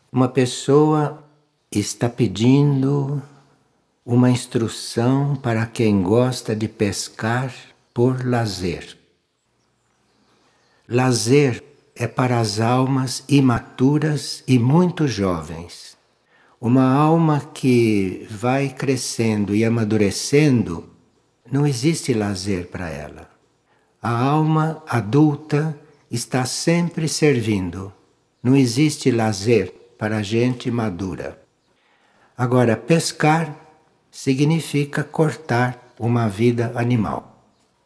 Uma pessoa está pedindo uma instrução para quem gosta de pescar por lazer. Lazer é para as almas imaturas e muito jovens. Uma alma que vai crescendo e amadurecendo, não existe lazer para ela. A alma adulta está sempre servindo. Não existe lazer para a gente madura. Agora, pescar significa cortar uma vida animal.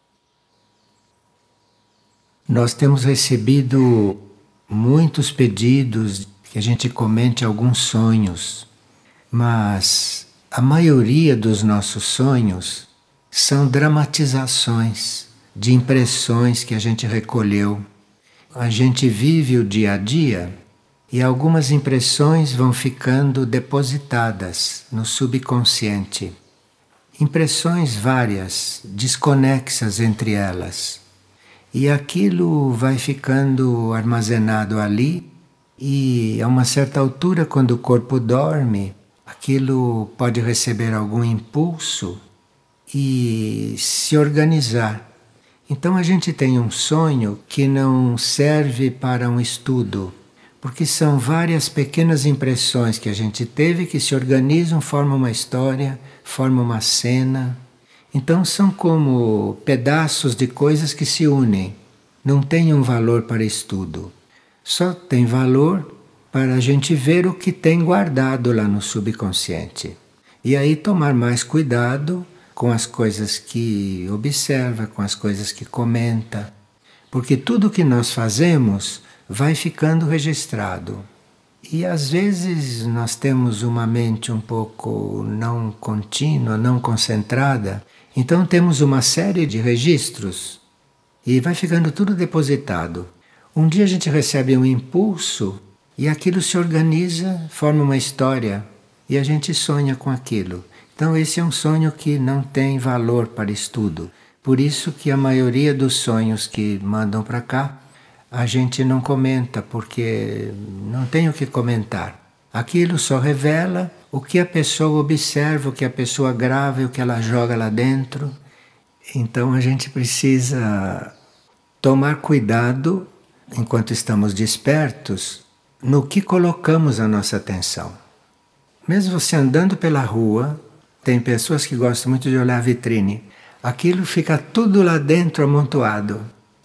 Nós temos recebido muitos pedidos que a gente comente alguns sonhos, mas a maioria dos nossos sonhos são dramatizações de impressões que a gente recolheu. A gente vive o dia a dia e algumas impressões vão ficando depositadas no subconsciente. Impressões várias, desconexas entre elas. E aquilo vai ficando armazenado ali e a uma certa altura, quando o corpo dorme, aquilo pode receber algum impulso e se organizar. Então a gente tem um sonho que não serve para um estudo, porque são várias pequenas impressões que a gente teve que se organizam, formam uma história, formam uma cena. Então são como pedaços de coisas que se unem. Não tem um valor para estudo. Só tem valor para a gente ver o que tem guardado lá no subconsciente. E aí tomar mais cuidado com as coisas que observa, com as coisas que comenta. Porque tudo que nós fazemos vai ficando registrado. E às vezes nós temos uma mente um pouco não contínua, não concentrada, então temos uma série de registros e vai ficando tudo depositado. Um dia a gente recebe um impulso e aquilo se organiza, forma uma história e a gente sonha com aquilo. Então esse é um sonho que não tem valor para estudo. Por isso que a maioria dos sonhos que mandam para cá, a gente não comenta, porque não tem o que comentar. Aquilo só revela o que a pessoa observa, o que a pessoa grava e o que ela joga lá dentro. Então a gente precisa tomar cuidado, enquanto estamos despertos, no que colocamos a nossa atenção. Mesmo você andando pela rua, tem pessoas que gostam muito de olhar a vitrine. Aquilo fica tudo lá dentro amontoado.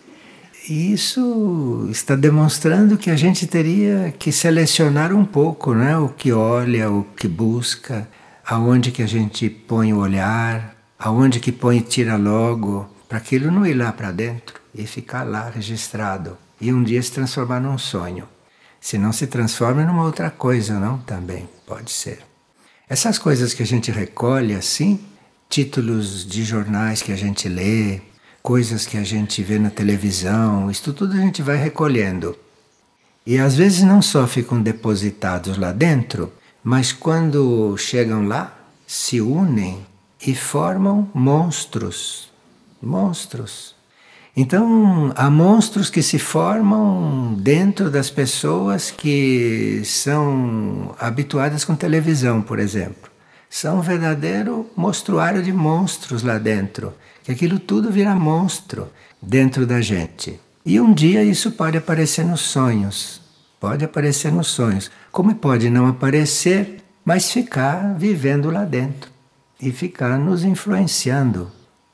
E isso está demonstrando que a gente teria que selecionar um pouco, né? O que olha, o que busca, aonde que a gente põe o olhar, aonde que põe e tira logo, para aquilo não ir lá para dentro e ficar lá registrado. E um dia se transformar num sonho. Se não se transforma numa outra coisa, não? Também pode ser. Essas coisas que a gente recolhe assim, títulos de jornais que a gente lê, coisas que a gente vê na televisão, isso tudo a gente vai recolhendo. E às vezes não só ficam depositados lá dentro, mas quando chegam lá, se unem e formam monstros. Monstros. Então, há monstros que se formam dentro das pessoas que são habituadas com televisão, por exemplo. São um verdadeiro mostruário de monstros lá dentro, que aquilo tudo vira monstro dentro da gente. E um dia isso pode aparecer nos sonhos, pode aparecer nos sonhos, como pode não aparecer, mas ficar vivendo lá dentro e ficar nos influenciando.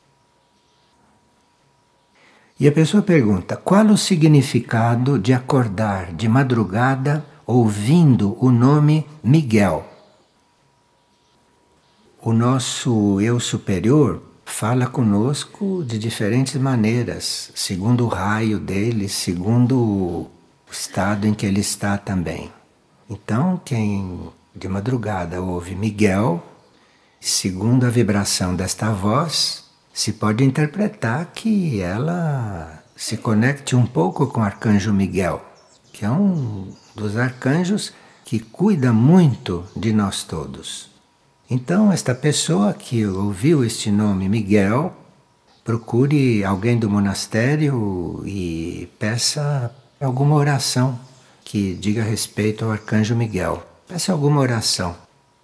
E a pessoa pergunta: qual o significado de acordar de madrugada ouvindo o nome Miguel? O nosso eu superior fala conosco de diferentes maneiras, segundo o raio dele, segundo o estado em que ele está também. Então, quem de madrugada ouve Miguel, segundo a vibração desta voz, se pode interpretar que ela se conecte um pouco com o arcanjo Miguel, que é um dos arcanjos que cuida muito de nós todos. Então, esta pessoa que ouviu este nome Miguel, procure alguém do monastério e peça alguma oração que diga respeito ao Arcanjo Miguel. Peça alguma oração.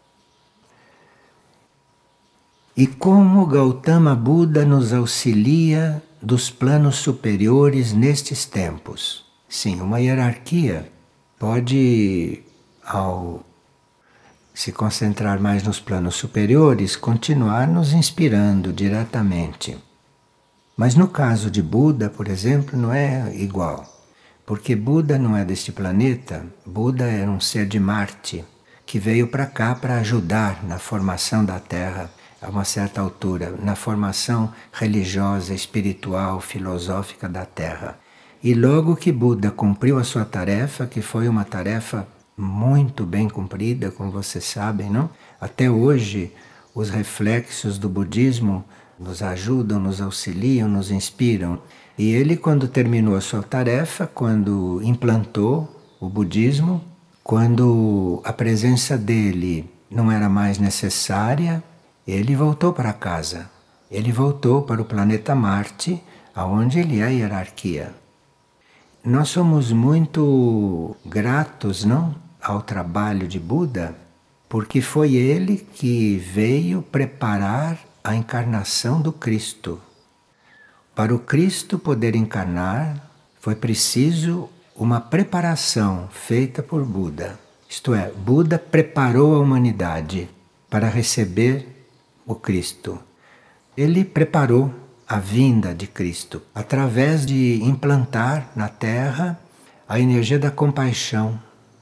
E como Gautama Buda nos auxilia dos planos superiores nestes tempos? Sim, uma hierarquia pode, ao se concentrar mais nos planos superiores, continuar nos inspirando diretamente. Mas no caso de Buda, por exemplo, não é igual. Porque Buda não é deste planeta, Buda era um ser de Marte, que veio para cá para ajudar na formação da Terra, a uma certa altura, na formação religiosa, espiritual, filosófica da Terra. E logo que Buda cumpriu a sua tarefa, que foi uma tarefa muito bem cumprida, como vocês sabem, não? Até hoje, os reflexos do budismo nos ajudam, nos auxiliam, nos inspiram. E ele, quando terminou a sua tarefa, quando implantou o budismo, quando a presença dele não era mais necessária, ele voltou para casa. Ele voltou para o planeta Marte, aonde ele é a hierarquia. Nós somos muito gratos, não, ao trabalho de Buda, porque foi ele que veio preparar a encarnação do Cristo. Para o Cristo poder encarnar, foi preciso uma preparação feita por Buda. Isto é, Buda preparou a humanidade para receber o Cristo. Ele preparou a vinda de Cristo através de implantar na Terra a energia da compaixão,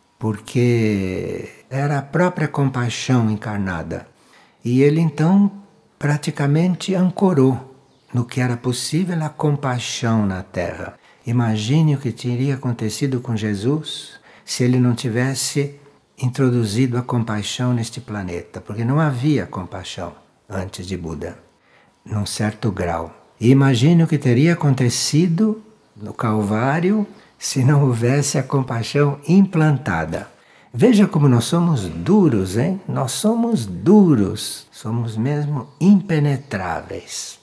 porque era a própria compaixão encarnada. E ele então praticamente ancorou no que era possível a compaixão na Terra. Imagine o que teria acontecido com Jesus se ele não tivesse introduzido a compaixão neste planeta, porque não havia compaixão antes de Buda, num certo grau. E imagine o que teria acontecido no Calvário se não houvesse a compaixão implantada. Veja como nós somos duros, hein? Nós somos duros, somos mesmo impenetráveis.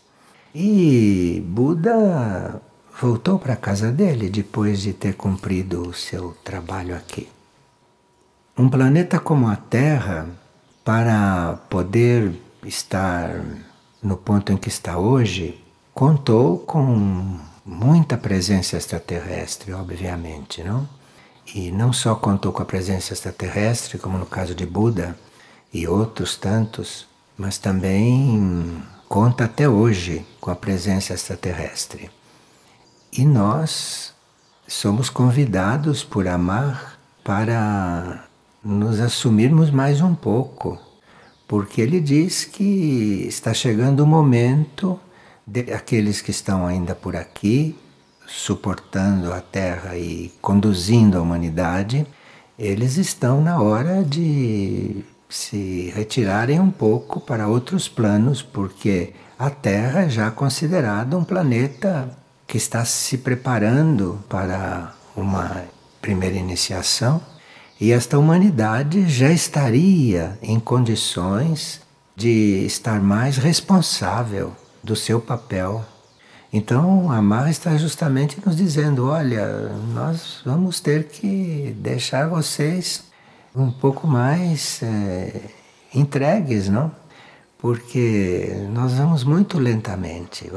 E Buda voltou para a casa dele depois de ter cumprido o seu trabalho aqui. Um planeta como a Terra, para poder estar no ponto em que está hoje, contou com muita presença extraterrestre, obviamente, não? E não só contou com a presença extraterrestre, como no caso de Buda e outros tantos, mas também conta até hoje com a presença extraterrestre. E nós somos convidados por Amar para nos assumirmos mais um pouco, porque ele diz que está chegando o momento de aqueles que estão ainda por aqui, suportando a Terra e conduzindo a humanidade, eles estão na hora de se retirarem um pouco para outros planos, porque a Terra é já considerada um planeta que está se preparando para uma primeira iniciação, e esta humanidade já estaria em condições de estar mais responsável do seu papel. Então, a Amar está justamente nos dizendo, olha, nós vamos ter que deixar vocês um pouco mais entregues, não? Porque nós vamos muito lentamente,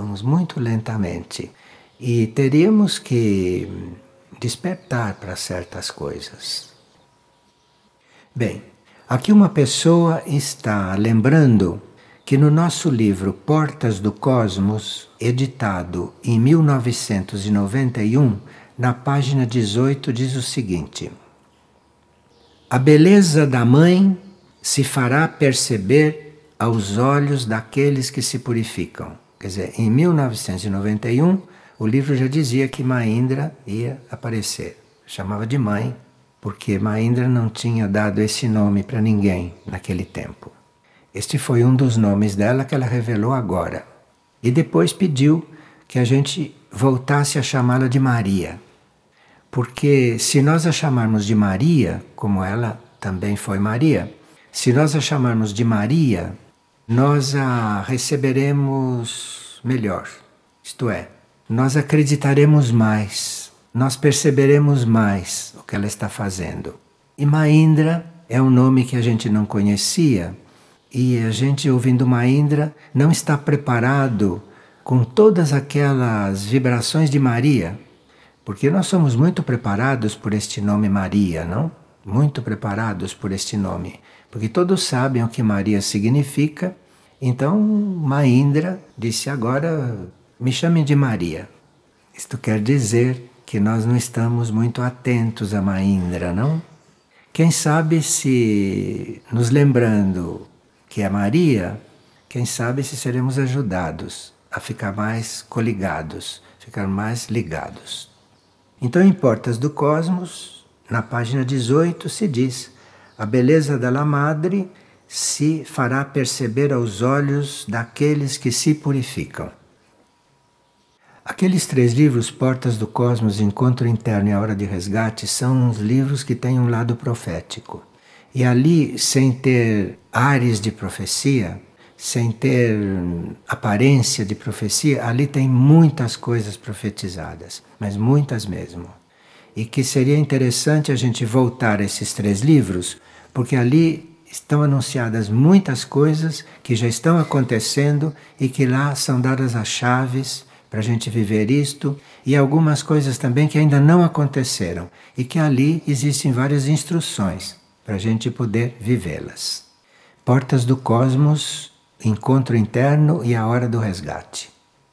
e teríamos que despertar para certas coisas. Bem, aqui uma pessoa está lembrando que no nosso livro Portas do Cosmos, editado em 1991, na página 18 diz o seguinte: a beleza da mãe se fará perceber aos olhos daqueles que se purificam. Quer dizer, em 1991, o livro já dizia que Mahindra ia aparecer. Chamava de mãe, porque Mahindra não tinha dado esse nome para ninguém naquele tempo. Este foi um dos nomes dela que ela revelou agora. E depois pediu que a gente voltasse a chamá-la de Maria. Porque se nós a chamarmos de Maria, como ela também foi Maria, se nós a chamarmos de Maria, nós a receberemos melhor. Isto é, nós acreditaremos mais nós perceberemos mais o que ela está fazendo. E Maindra é um nome que a gente não conhecia, e a gente, ouvindo Maindra, não está preparado com todas aquelas vibrações de Maria, porque nós somos muito preparados por este nome Maria, não? Muito preparados por este nome, porque todos sabem o que Maria significa. Então Maindra disse: agora me chamem de Maria. Isto quer dizer que nós não estamos muito atentos a Maindra, não? Quem sabe, se nos lembrando que é Maria, quem sabe se seremos ajudados a ficar mais coligados, ficar mais ligados. Então, em Portas do Cosmos, na página 18, se diz: a beleza da Madre se fará perceber aos olhos daqueles que se purificam. Aqueles 3 livros, Portas do Cosmos, Encontro Interno e A Hora de Resgate, são uns livros que têm um lado profético. E ali, sem ter ares de profecia, sem ter aparência de profecia, ali tem muitas coisas profetizadas, mas muitas mesmo. E que seria interessante a gente voltar a esses 3 livros, porque ali estão anunciadas muitas coisas que já estão acontecendo e que lá são dadas as chaves para a gente viver isto, e algumas coisas também que ainda não aconteceram e que ali existem várias instruções para a gente poder vivê-las. Portas do Cosmos, Encontro Interno e A Hora do Resgate.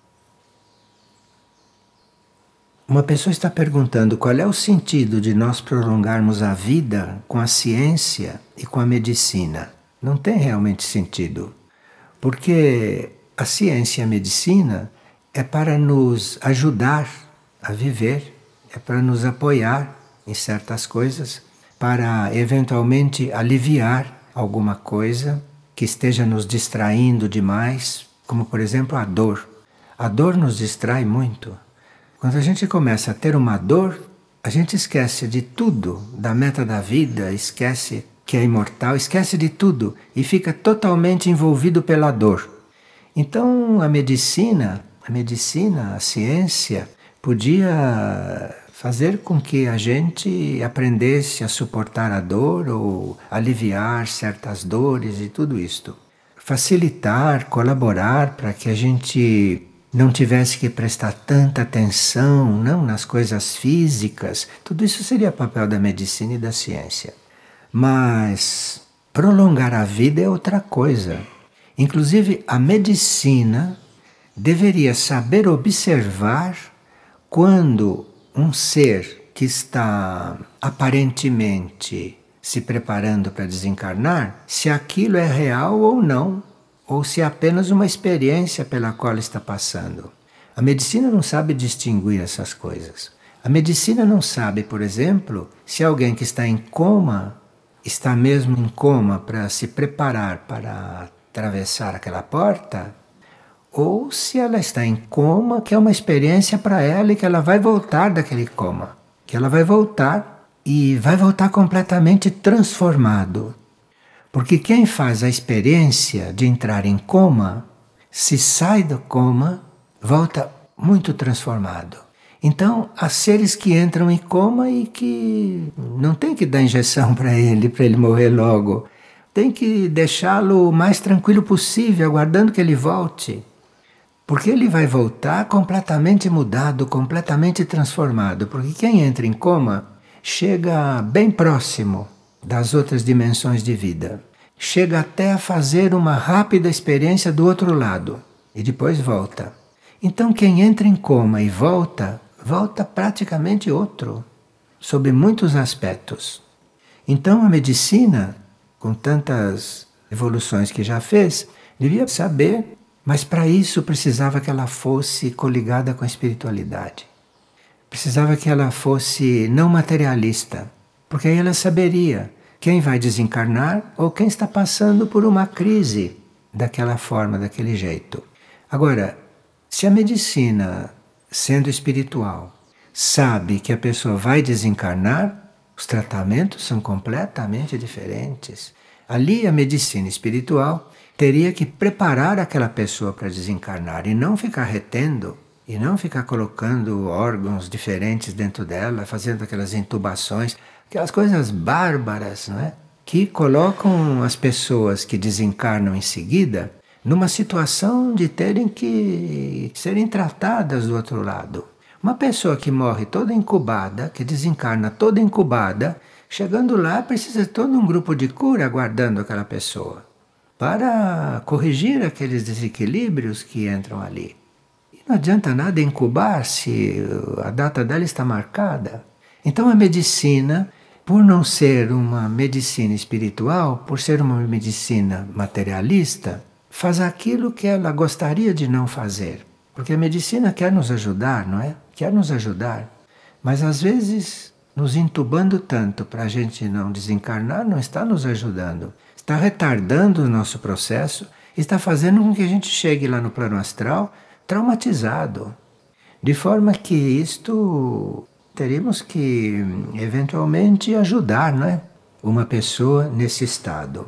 Uma pessoa está perguntando qual é o sentido de nós prolongarmos a vida com a ciência e com a medicina. Não tem realmente sentido, porque a ciência e a medicina é para nos ajudar a viver, é para nos apoiar em certas coisas, para eventualmente aliviar alguma coisa que esteja nos distraindo demais, como por exemplo a dor. A dor nos distrai muito. Quando a gente começa a ter uma dor, a gente esquece de tudo, da meta da vida, esquece que é imortal, esquece de tudo e fica totalmente envolvido pela dor. Então a medicina, a ciência, podia fazer com que a gente aprendesse a suportar a dor ou aliviar certas dores e tudo isto. Facilitar, colaborar para que a gente não tivesse que prestar tanta atenção, não, nas coisas físicas. Tudo isso seria papel da medicina e da ciência. Mas prolongar a vida é outra coisa. Inclusive a medicina deveria saber observar quando um ser que está aparentemente se preparando para desencarnar, se aquilo é real ou não, ou se é apenas uma experiência pela qual está passando. A medicina não sabe distinguir essas coisas. A medicina não sabe, por exemplo, se alguém que está em coma, está mesmo em coma para se preparar para atravessar aquela porta, ou se ela está em coma, que é uma experiência para ela e que ela vai voltar daquele coma. Que ela vai voltar e vai voltar completamente transformado. Porque quem faz a experiência de entrar em coma, se sai do coma, volta muito transformado. Então, há seres que entram em coma e que não tem que dar injeção para ele morrer logo. Tem que deixá-lo o mais tranquilo possível, aguardando que ele volte. Porque ele vai voltar completamente mudado, completamente transformado. Porque quem entra em coma chega bem próximo das outras dimensões de vida. Chega até a fazer uma rápida experiência do outro lado e depois volta. Então quem entra em coma e volta, volta praticamente outro, sob muitos aspectos. Então a medicina, com tantas evoluções que já fez, devia saber. Mas para isso precisava que ela fosse coligada com a espiritualidade. Precisava que ela fosse não materialista, porque aí ela saberia quem vai desencarnar ou quem está passando por uma crise daquela forma, daquele jeito. Agora, se a medicina, sendo espiritual, sabe que a pessoa vai desencarnar, os tratamentos são completamente diferentes. Ali a medicina espiritual teria que preparar aquela pessoa para desencarnar e não ficar retendo E não ficar colocando órgãos diferentes dentro dela, fazendo aquelas intubações, aquelas coisas bárbaras, não é? Que colocam as pessoas que desencarnam em seguida numa situação de terem que serem tratadas do outro lado. Uma pessoa que morre toda incubada, que desencarna toda incubada, chegando lá precisa de todo um grupo de cura aguardando aquela pessoa para corrigir aqueles desequilíbrios que entram ali. E não adianta nada incubar se a data dela está marcada. Então a medicina, por não ser uma medicina espiritual, por ser uma medicina materialista, faz aquilo que ela gostaria de não fazer. Porque a medicina quer nos ajudar, não é? Quer nos ajudar. Mas às vezes, nos entubando tanto para a gente não desencarnar, não está nos ajudando. Está retardando o nosso processo, está fazendo com que a gente chegue lá no plano astral traumatizado. De forma que isto teríamos que eventualmente ajudar, não é? Uma pessoa nesse estado.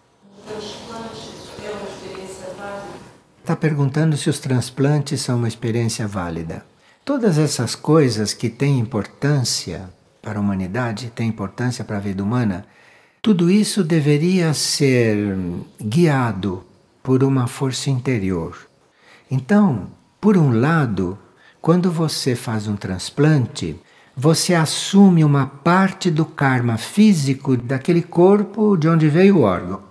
Está perguntando se os transplantes são uma experiência válida. Todas essas coisas que têm importância para a humanidade, têm importância para a vida humana, tudo isso deveria ser guiado por uma força interior. Então, por um lado, quando você faz um transplante, você assume uma parte do karma físico daquele corpo de onde veio o órgão.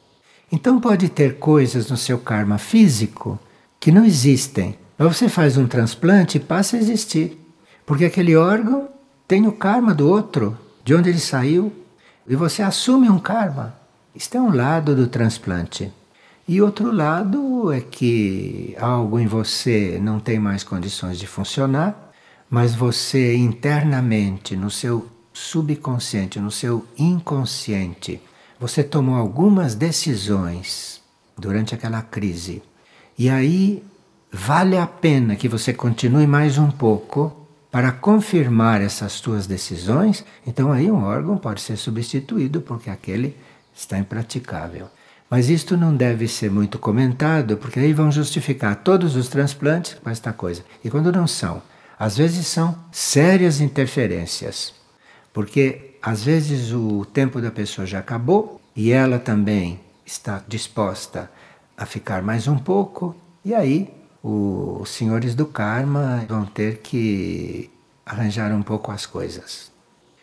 Então pode ter coisas no seu karma físico que não existem. Mas você faz um transplante e passa a existir. Porque aquele órgão tem o karma do outro, de onde ele saiu. E você assume um karma. Isto é um lado do transplante. E outro lado é que algo em você não tem mais condições de funcionar, mas você internamente, no seu subconsciente, no seu inconsciente, você tomou algumas decisões durante aquela crise. E aí vale a pena que você continue mais um pouco para confirmar essas suas decisões. Então aí um órgão pode ser substituído porque aquele está impraticável. Mas isto não deve ser muito comentado, porque aí vão justificar todos os transplantes com esta coisa. E quando não são, às vezes são sérias interferências. Porque às vezes o tempo da pessoa já acabou e ela também está disposta a ficar mais um pouco, e aí os senhores do karma vão ter que arranjar um pouco as coisas.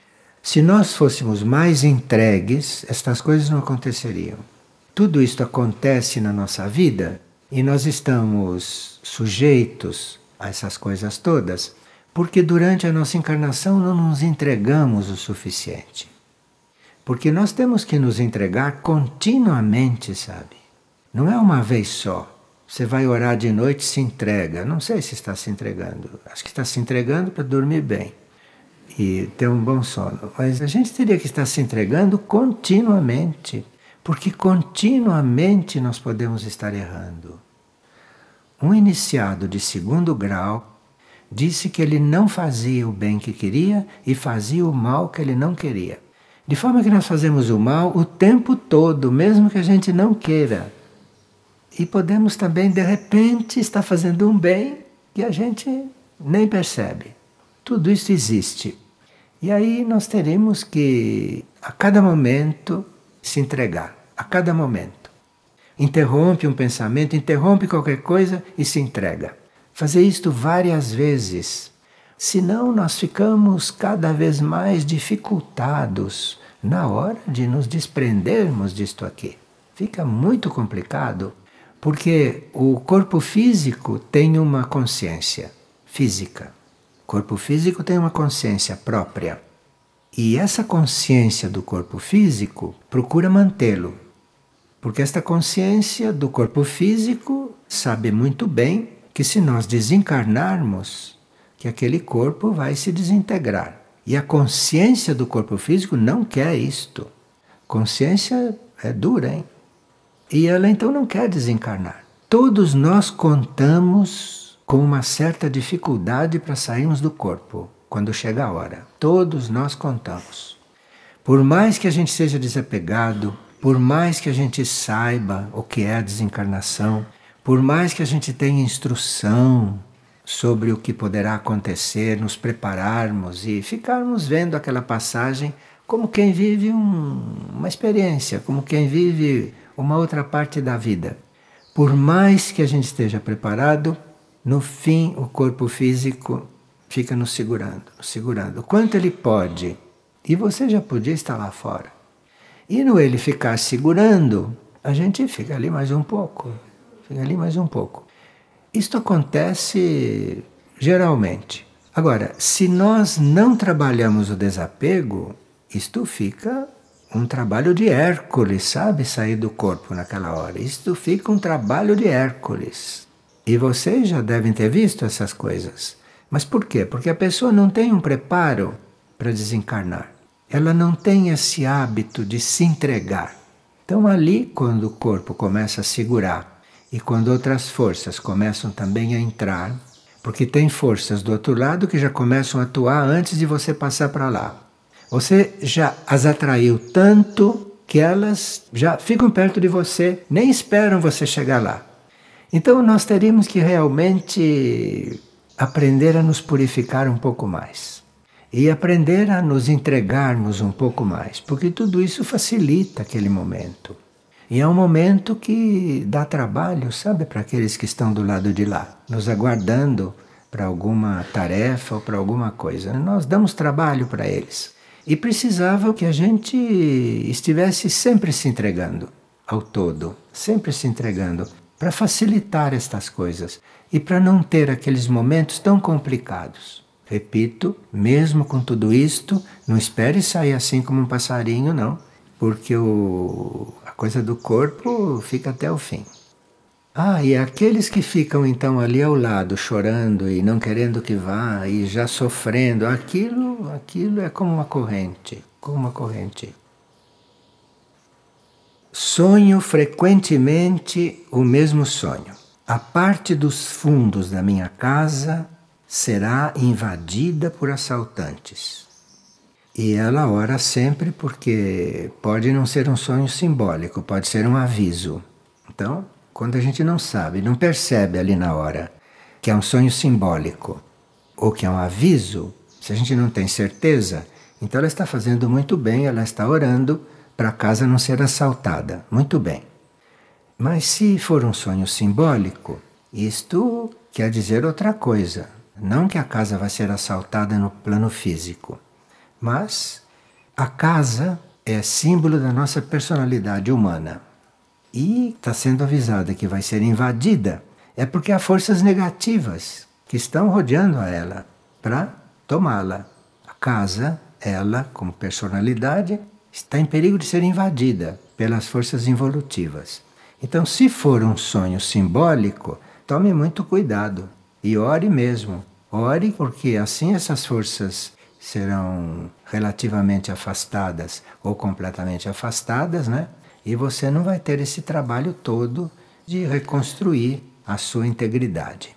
Se nós fôssemos mais entregues, estas coisas não aconteceriam. Tudo isto acontece na nossa vida e nós estamos sujeitos a essas coisas todas porque durante a nossa encarnação não nos entregamos o suficiente. Porque nós temos que nos entregar continuamente, sabe? Não é uma vez só. Você vai orar de noite e se entrega. Não sei se está se entregando. Acho que está se entregando para dormir bem e ter um bom sono. Mas a gente teria que estar se entregando continuamente. Porque continuamente nós podemos estar errando. Um iniciado de 2º grau disse que ele não fazia o bem que queria e fazia o mal que ele não queria. De forma que nós fazemos o mal o tempo todo, mesmo que a gente não queira. E podemos também, de repente, estar fazendo um bem que a gente nem percebe. Tudo isso existe. E aí nós teremos que, a cada momento, se entregar. A cada momento. Interrompe um pensamento, interrompe qualquer coisa e se entrega. Fazer isto várias vezes. Senão nós ficamos cada vez mais dificultados na hora de nos desprendermos disto aqui. Fica muito complicado, porque o corpo físico tem uma consciência física. O corpo físico tem uma consciência própria. E essa consciência do corpo físico procura mantê-lo. Porque esta consciência do corpo físico sabe muito bem que se nós desencarnarmos, que aquele corpo vai se desintegrar. E a consciência do corpo físico não quer isto. Consciência é dura, hein? E ela então não quer desencarnar. Todos nós contamos com uma certa dificuldade para sairmos do corpo, quando chega a hora. Todos nós contamos. Por mais que a gente seja desapegado, por mais que a gente saiba o que é a desencarnação, por mais que a gente tenha instrução sobre o que poderá acontecer, nos prepararmos e ficarmos vendo aquela passagem como quem vive uma experiência, como quem vive uma outra parte da vida. Por mais que a gente esteja preparado, no fim o corpo físico fica nos segurando, nos segurando. O quanto ele pode. E você já podia estar lá fora. E no ele ficar segurando, a gente fica ali mais um pouco. Fica ali mais um pouco. Isto acontece geralmente. Agora, se nós não trabalhamos o desapego, isto fica um trabalho de Hércules, sabe? Sair do corpo naquela hora. Isto fica um trabalho de Hércules. E vocês já devem ter visto essas coisas. Mas por quê? Porque a pessoa não tem um preparo para desencarnar. Ela não tem esse hábito de se entregar. Então ali, quando o corpo começa a segurar e quando outras forças começam também a entrar, porque tem forças do outro lado que já começam a atuar antes de você passar para lá. Você já as atraiu tanto que elas já ficam perto de você, nem esperam você chegar lá. Então nós teríamos que realmente aprender a nos purificar um pouco mais. E aprender a nos entregarmos um pouco mais, porque tudo isso facilita aquele momento. E é um momento que dá trabalho, sabe, para aqueles que estão do lado de lá, nos aguardando para alguma tarefa ou para alguma coisa. Nós damos trabalho para eles. E precisava que a gente estivesse sempre se entregando ao todo, sempre se entregando, para facilitar estas coisas e para não ter aqueles momentos tão complicados. Repito, mesmo com tudo isto, não espere sair assim como um passarinho, não, porque a coisa do corpo fica até o fim. E aqueles que ficam então ali ao lado, chorando e não querendo que vá, e já sofrendo, aquilo é como uma corrente, como uma corrente. Sonho frequentemente o mesmo sonho. A parte dos fundos da minha casa será invadida por assaltantes. E ela ora sempre porque pode não ser um sonho simbólico, pode ser um aviso. Então, quando a gente não sabe, não percebe ali na hora que é um sonho simbólico ou que é um aviso, se a gente não tem certeza, então ela está fazendo muito bem, ela está orando para a casa não ser assaltada. Muito bem. Mas se for um sonho simbólico, isto quer dizer outra coisa. Não que a casa vai ser assaltada no plano físico, mas a casa é símbolo da nossa personalidade humana. E está sendo avisada que vai ser invadida, é porque há forças negativas que estão rodeando a ela para tomá-la. A casa, ela, como personalidade, está em perigo de ser invadida pelas forças involutivas. Então, se for um sonho simbólico, tome muito cuidado. E ore mesmo. Ore porque assim essas forças serão relativamente afastadas ou completamente afastadas, né? E você não vai ter esse trabalho todo de reconstruir a sua integridade.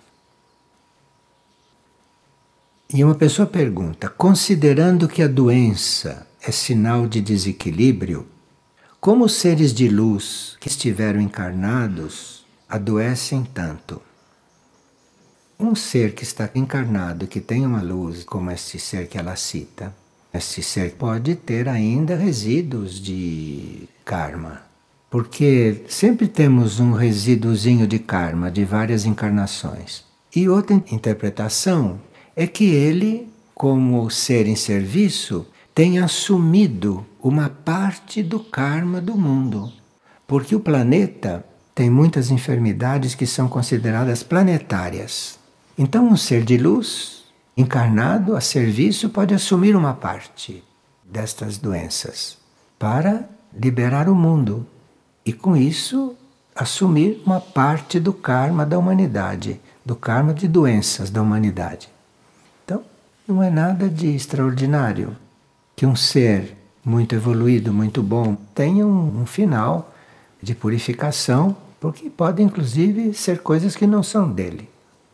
E uma pessoa pergunta, considerando que a doença é sinal de desequilíbrio, como os seres de luz que estiveram encarnados adoecem tanto? Um ser que está encarnado, que tem uma luz, como este ser que ela cita, este ser pode ter ainda resíduos de karma. Porque sempre temos um resíduozinho de karma de várias encarnações. E outra interpretação é que ele, como ser em serviço, tem assumido uma parte do karma do mundo. Porque o planeta tem muitas enfermidades que são consideradas planetárias. Então um ser de luz, encarnado a serviço, pode assumir uma parte destas doenças para liberar o mundo. E com isso assumir uma parte do karma da humanidade, do karma de doenças da humanidade. Então não é nada de extraordinário que um ser muito evoluído, muito bom, tenha um final de purificação, porque pode inclusive ser coisas que não são dele.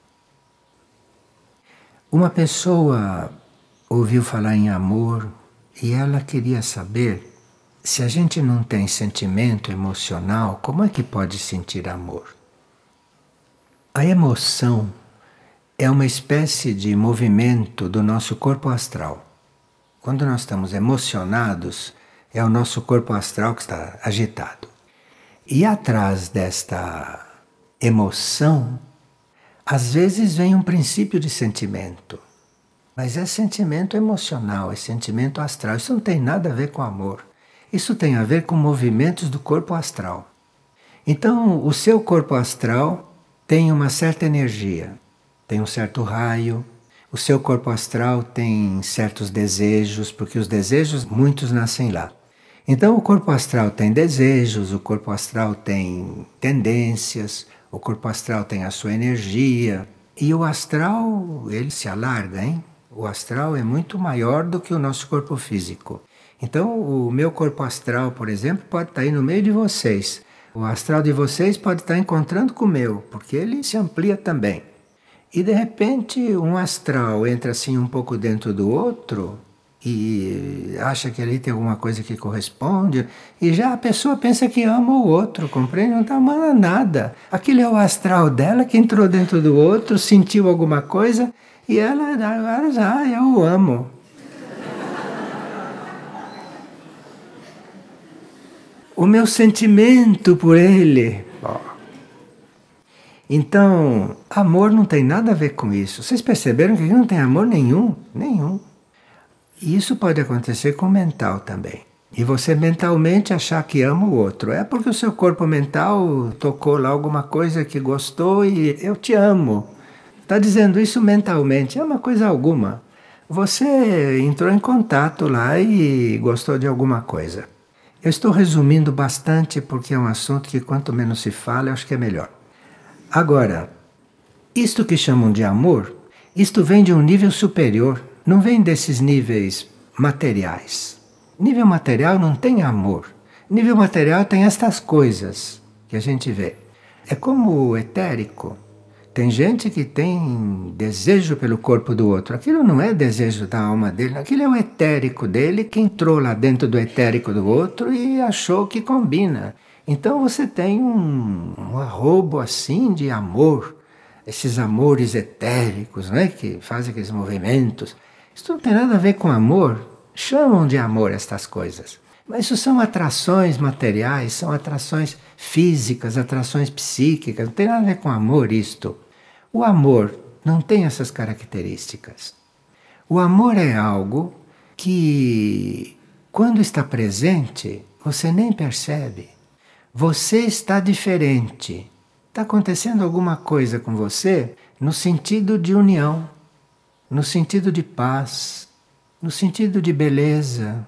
Uma pessoa ouviu falar em amor e ela queria saber se a gente não tem sentimento emocional, como é que pode sentir amor? A emoção é uma espécie de movimento do nosso corpo astral. Quando nós estamos emocionados, é o nosso corpo astral que está agitado. E atrás desta emoção, às vezes vem um princípio de sentimento. Mas é sentimento emocional, é sentimento astral. Isso não tem nada a ver com amor. Isso tem a ver com movimentos do corpo astral. Então, o seu corpo astral tem uma certa energia, tem um certo raio. O seu corpo astral tem certos desejos, porque os desejos, muitos nascem lá. Então, o corpo astral tem desejos, o corpo astral tem tendências, o corpo astral tem a sua energia. E o astral, ele se alarga, hein? O astral é muito maior do que o nosso corpo físico. Então, o meu corpo astral, por exemplo, pode estar aí no meio de vocês. O astral de vocês pode estar encontrando com o meu, porque ele se amplia também. E de repente um astral entra assim um pouco dentro do outro e acha que ali tem alguma coisa que corresponde, e já a pessoa pensa que ama o outro, compreende? Não está amando nada. Aquele é o astral dela que entrou dentro do outro, sentiu alguma coisa e ela agora já, eu o amo. O meu sentimento por ele. Então, amor não tem nada a ver com isso. Vocês perceberam que não tem amor nenhum? Nenhum. E isso pode acontecer com o mental também. E você mentalmente achar que ama o outro. É porque o seu corpo mental tocou lá alguma coisa que gostou e eu te amo. Está dizendo isso mentalmente, é uma coisa alguma. Você entrou em contato lá e gostou de alguma coisa. Eu estou resumindo bastante porque é um assunto que quanto menos se fala, eu acho que é melhor. Agora, isto que chamam de amor, isto vem de um nível superior, não vem desses níveis materiais. Nível material não tem amor. Nível material tem estas coisas que a gente vê. É como o etérico. Tem gente que tem desejo pelo corpo do outro. Aquilo não é desejo da alma dele, aquilo é o etérico dele que entrou lá dentro do etérico do outro e achou que combina. Então você tem um arrobo assim de amor, esses amores etéricos, né, que fazem aqueles movimentos. Isso não tem nada a ver com amor. Chamam de amor estas coisas. Mas isso são atrações materiais, são atrações físicas, atrações psíquicas. Não tem nada a ver com amor isto. O amor não tem essas características. O amor é algo que, quando está presente, você nem percebe. Você está diferente. Está acontecendo alguma coisa com você no sentido de união, no sentido de paz, no sentido de beleza.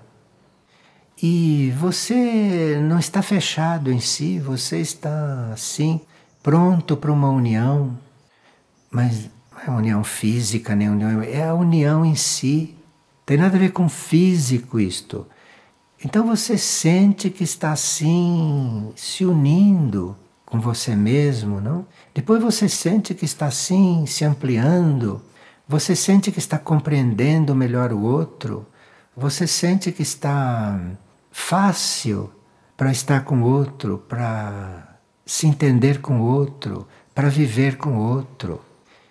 E você não está fechado em si, você está, assim, pronto para uma união. Mas não é união física, nem união, é a união em si. Tem nada a ver com físico isto. Então você sente que está assim, se unindo com você mesmo, não? Depois você sente que está assim, se ampliando. Você sente que está compreendendo melhor o outro. Você sente que está fácil para estar com o outro, para se entender com o outro, para viver com o outro.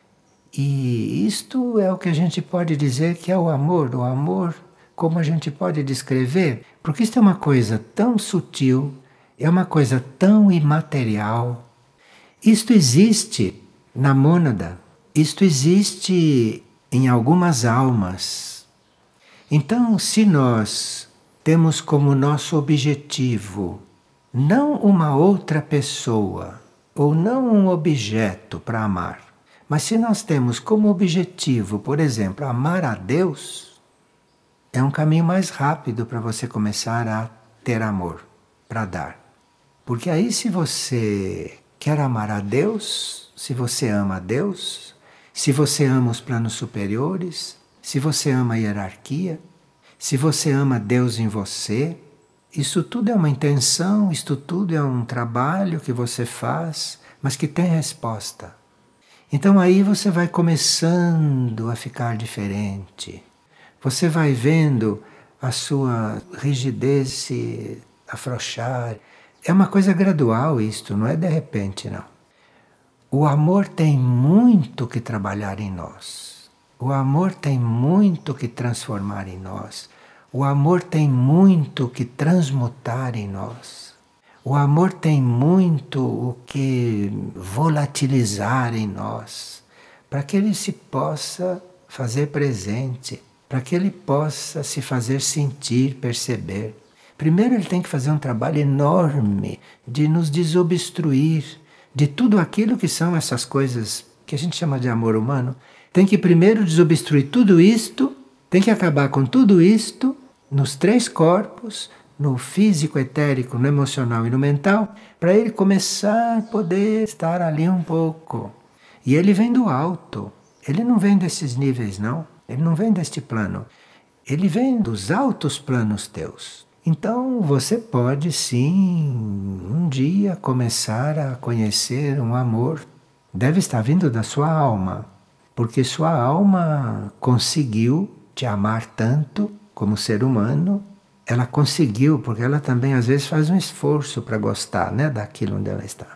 E isto é o que a gente pode dizer que é o amor. O amor, como a gente pode descrever? Porque isto é uma coisa tão sutil, é uma coisa tão imaterial. Isto existe na mônada, isto existe em algumas almas. Então, se nós temos como nosso objetivo não uma outra pessoa, ou não um objeto para amar, mas se nós temos como objetivo, por exemplo, amar a Deus, é um caminho mais rápido para você começar a ter amor, para dar. Porque aí se você quer amar a Deus, se você ama a Deus, se você ama os planos superiores, se você ama a hierarquia, se você ama Deus em você, isso tudo é uma intenção, isto tudo é um trabalho que você faz, mas que tem resposta. Então aí você vai começando a ficar diferente. Você vai vendo a sua rigidez se afrouxar. É uma coisa gradual isto, não é de repente não. O amor tem muito que trabalhar em nós. O amor tem muito que transformar em nós. O amor tem muito que transmutar em nós. O amor tem muito o que volatilizar em nós, para que ele se possa fazer presente, para que ele possa se fazer sentir, perceber. Primeiro ele tem que fazer um trabalho enorme de nos desobstruir de tudo aquilo que são essas coisas que a gente chama de amor humano. Tem que primeiro desobstruir tudo isto, tem que acabar com tudo isto nos três corpos, no físico, etérico, no emocional e no mental, para ele começar a poder estar ali um pouco. E ele vem do alto, ele não vem desses níveis não, ele não vem deste plano, ele vem dos altos planos teus. Então você pode sim, um dia, começar a conhecer um amor. Deve estar vindo da sua alma, porque sua alma conseguiu te amar tanto como ser humano. Ela conseguiu, porque ela também às vezes faz um esforço para gostar, né, daquilo onde ela está.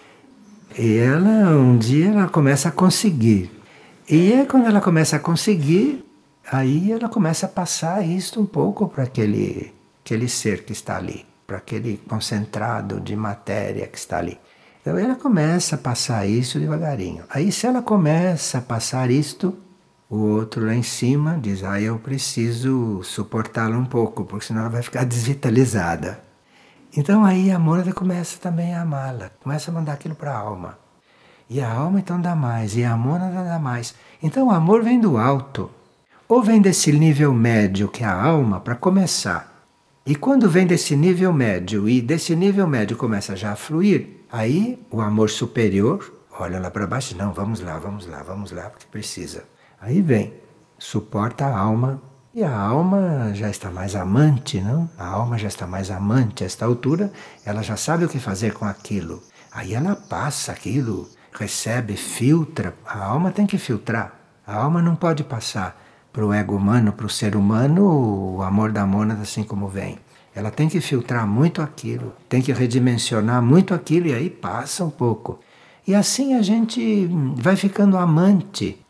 E ela, um dia, ela começa a conseguir. E é quando ela começa a conseguir, aí ela começa a passar isto um pouco para aquele ser que está ali, para aquele concentrado de matéria que está ali. Então ela começa a passar isso devagarinho. Aí se ela começa a passar isto, o outro lá em cima diz, eu preciso suportá-la um pouco, porque senão ela vai ficar desvitalizada. Então aí a Mônada começa também a amá-la, começa a mandar aquilo para a alma. E a alma então dá mais, e a Mônada dá mais. Então o amor vem do alto, ou vem desse nível médio que é a alma, para começar. E quando vem desse nível médio, e desse nível médio começa já a fluir, aí o amor superior olha lá para baixo, não, vamos lá, porque precisa. Aí vem, suporta a alma, e a alma já está mais amante, não? A alma já está mais amante a esta altura, ela já sabe o que fazer com aquilo. Aí ela passa aquilo, recebe, filtra. A alma tem que filtrar, a alma não pode passar para o ego humano, para o ser humano, o amor da mônada assim como vem. Ela tem que filtrar muito aquilo, tem que redimensionar muito aquilo e aí passa um pouco. E assim a gente vai ficando amante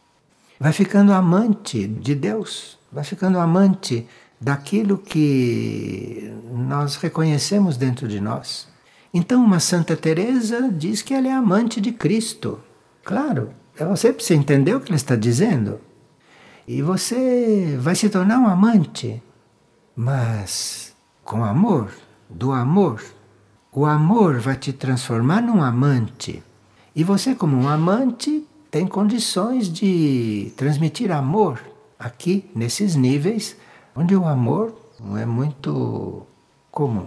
de Deus, vai ficando amante daquilo que nós reconhecemos dentro de nós. Então uma Santa Teresa diz que ela é amante de Cristo. Claro, você precisa entender o que ela está dizendo. E você vai se tornar um amante, mas com amor, do amor. O amor vai te transformar num amante. E você, como um amante, tem condições de transmitir amor aqui, nesses níveis, onde o amor não é muito comum.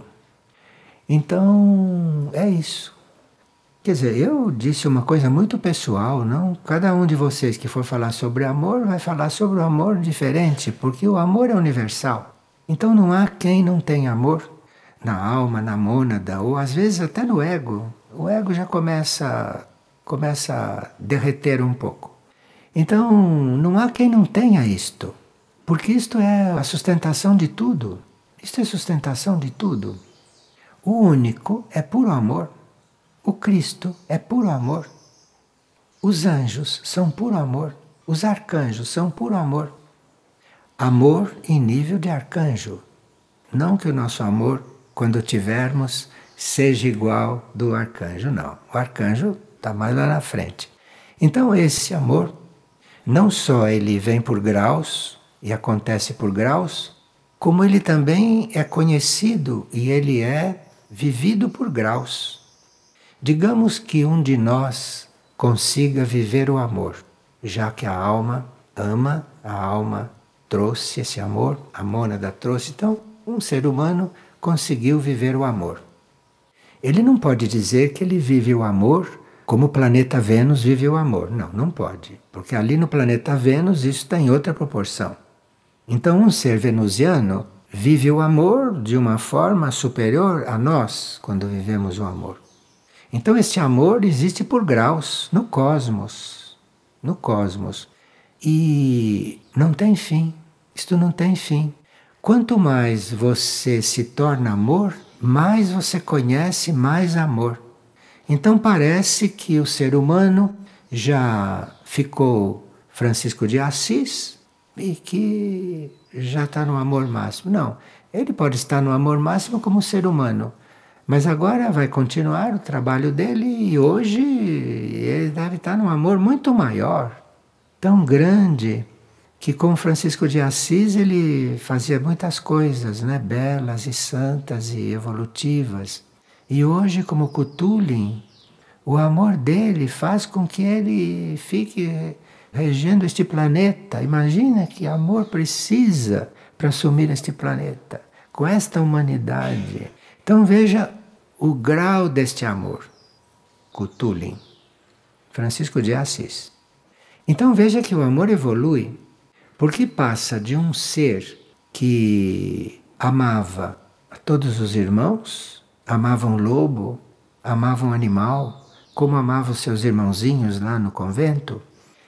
Então, é isso. Quer dizer, eu disse uma coisa muito pessoal, não? Cada um de vocês que for falar sobre amor vai falar sobre o amor diferente, porque o amor é universal. Então não há quem não tenha amor na alma, na mônada, ou às vezes até no ego. O ego já começa a derreter um pouco. Então não há quem não tenha isto, porque isto é a sustentação de tudo. Isto é sustentação de tudo. O único é puro amor. O Cristo é puro amor. Os anjos são puro amor. Os arcanjos são puro amor. Amor em nível de arcanjo. Não que o nosso amor, quando tivermos, seja igual do arcanjo, não. O arcanjo está mais lá na frente. Então esse amor, não só ele vem por graus e acontece por graus, como ele também é conhecido e ele é vivido por graus. Digamos que um de nós consiga viver o amor, já que a alma ama, a alma trouxe esse amor, a mônada trouxe, então um ser humano conseguiu viver o amor. Ele não pode dizer que ele vive o amor como o planeta Vênus vive o amor. Não, não pode, porque ali no planeta Vênus isso está em outra proporção. Então um ser venusiano vive o amor de uma forma superior a nós, quando vivemos o amor. Então este amor existe por graus no cosmos. No cosmos. E não tem fim. Isto não tem fim. Quanto mais você se torna amor, mais você conhece mais amor. Então parece que o ser humano já ficou Francisco de Assis e que já está no amor máximo. Não, ele pode estar no amor máximo como ser humano, mas agora vai continuar o trabalho dele e hoje ele deve estar num amor muito maior, tão grande, que com Francisco de Assis ele fazia muitas coisas, né, belas e santas e evolutivas. E hoje, como Cthulhu, o amor dele faz com que ele fique regendo este planeta. Imagina que amor precisa para assumir este planeta, com esta humanidade. Então veja o grau deste amor. Cthulhu, Francisco de Assis. Então veja que o amor evolui, porque passa de um ser que amava a todos os irmãos, amava um lobo, amava um animal, como amava os seus irmãozinhos lá no convento,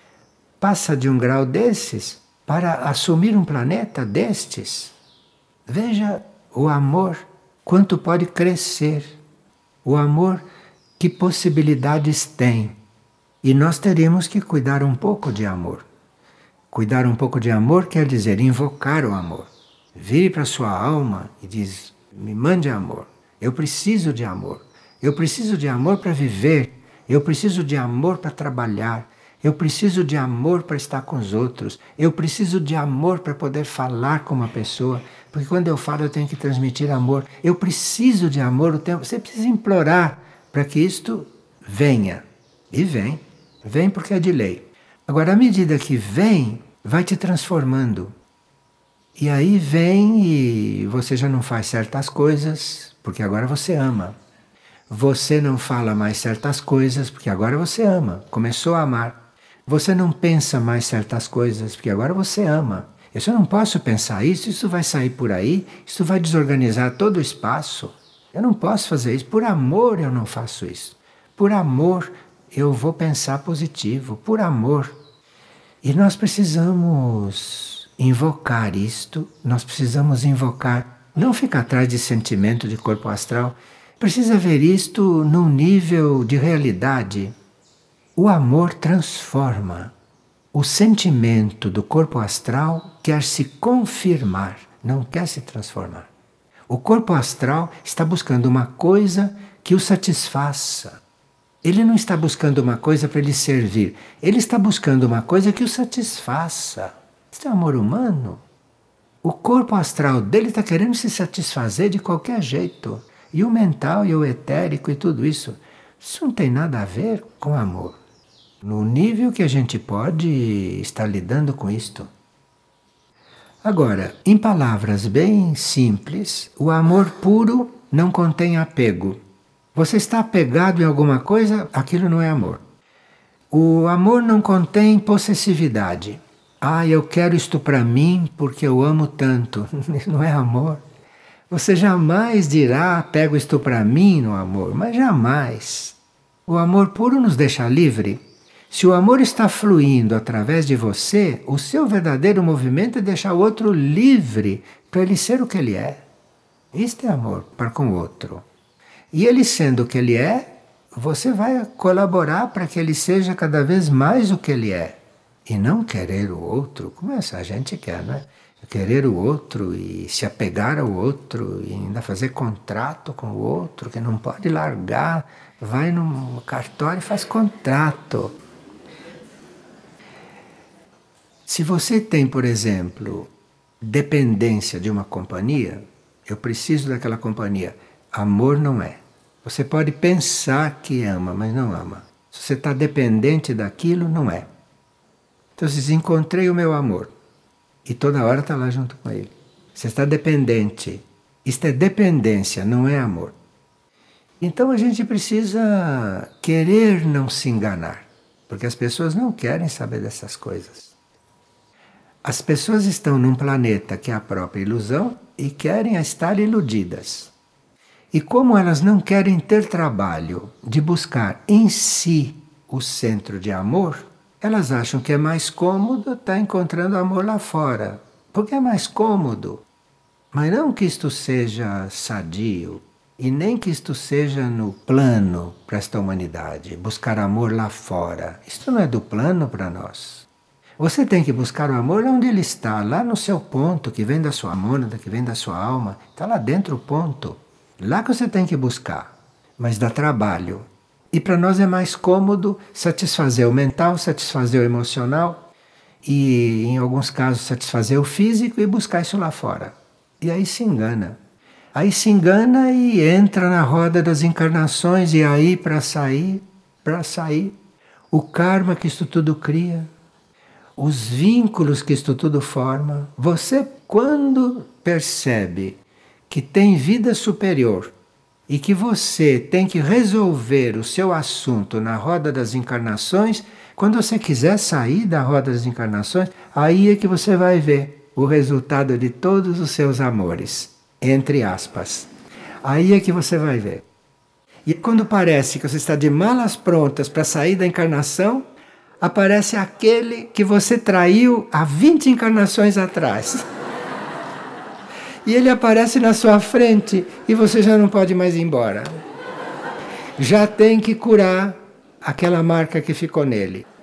passa de um grau desses para assumir um planeta destes. Veja o amor, quanto pode crescer, o amor, que possibilidades tem. E nós teremos que cuidar um pouco de amor. Cuidar um pouco de amor quer dizer invocar o amor. Vire para a sua alma e diz: me mande amor. Eu preciso de amor. Eu preciso de amor para viver. Eu preciso de amor para trabalhar. Eu preciso de amor para estar com os outros. Eu preciso de amor para poder falar com uma pessoa. Porque quando eu falo eu tenho que transmitir amor. Eu preciso de amor o tempo. Você precisa implorar para que isto venha. E vem. Vem porque é de lei. Agora, à medida que vem, vai te transformando. E aí vem e você já não faz certas coisas, porque agora você ama. Você não fala mais certas coisas, porque agora você ama. Começou a amar. Você não pensa mais certas coisas, porque agora você ama. Eu só não posso pensar isso vai sair por aí, isso vai desorganizar todo o espaço. Eu não posso fazer isso. Por amor eu não faço isso. Por amor eu vou pensar positivo, por amor. E nós precisamos invocar isto, nós precisamos invocar, não ficar atrás de sentimento de corpo astral, precisa ver isto num nível de realidade. O amor transforma. O sentimento do corpo astral quer se confirmar, não quer se transformar. O corpo astral está buscando uma coisa que o satisfaça. Ele não está buscando uma coisa para ele servir. Ele está buscando uma coisa que o satisfaça. Isso é amor humano. O corpo astral dele está querendo se satisfazer de qualquer jeito. E o mental e o etérico e tudo isso. Isso não tem nada a ver com amor. No nível que a gente pode estar lidando com isto. Agora, em palavras bem simples, o amor puro não contém apego. Você está apegado em alguma coisa, aquilo não é amor. O amor não contém possessividade. Ah, eu quero isto para mim porque eu amo tanto. Não é amor. Você jamais dirá, pego isto para mim no amor, mas jamais. O amor puro nos deixa livre. Se o amor está fluindo através de você, o seu verdadeiro movimento é deixar o outro livre para ele ser o que ele é. Isto é amor para com o outro. E ele sendo o que ele é, você vai colaborar para que ele seja cada vez mais o que ele é. E não querer o outro, como essa gente quer, não é? Querer o outro e se apegar ao outro e ainda fazer contrato com o outro, que não pode largar, vai no cartório e faz contrato. Se você tem, por exemplo, dependência de uma companhia, eu preciso daquela companhia, amor não é. Você pode pensar que ama, mas não ama. Se você está dependente daquilo, não é. Então, se encontrei o meu amor e toda hora está lá junto com ele. Você está dependente. Isto é dependência, não é amor. Então a gente precisa querer não se enganar, porque as pessoas não querem saber dessas coisas. As pessoas estão num planeta que é a própria ilusão e querem estar iludidas. E como elas não querem ter trabalho de buscar em si o centro de amor, elas acham que é mais cômodo estar encontrando amor lá fora. Porque é mais cômodo. Mas não que isto seja sadio. E nem que isto seja no plano para esta humanidade, buscar amor lá fora. Isto não é do plano para nós. Você tem que buscar o amor onde ele está, lá no seu ponto, que vem da sua mônada, que vem da sua alma. Está lá dentro o ponto. Lá que você tem que buscar. Mas dá trabalho. E para nós é mais cômodo satisfazer o mental, satisfazer o emocional e, em alguns casos, satisfazer o físico e buscar isso lá fora. E aí se engana. Aí se engana e entra na roda das encarnações, e aí para sair, o karma que isto tudo cria, os vínculos que isto tudo forma. Você, quando percebe que tem vida superior e que você tem que resolver o seu assunto na roda das encarnações, quando você quiser sair da roda das encarnações, aí é que você vai ver o resultado de todos os seus amores. Entre aspas. Aí é que você vai ver. E quando parece que você está de malas prontas para sair da encarnação, aparece aquele que você traiu há 20 encarnações atrás. E ele aparece na sua frente e você já não pode mais ir embora. Já tem que curar aquela marca que ficou nele.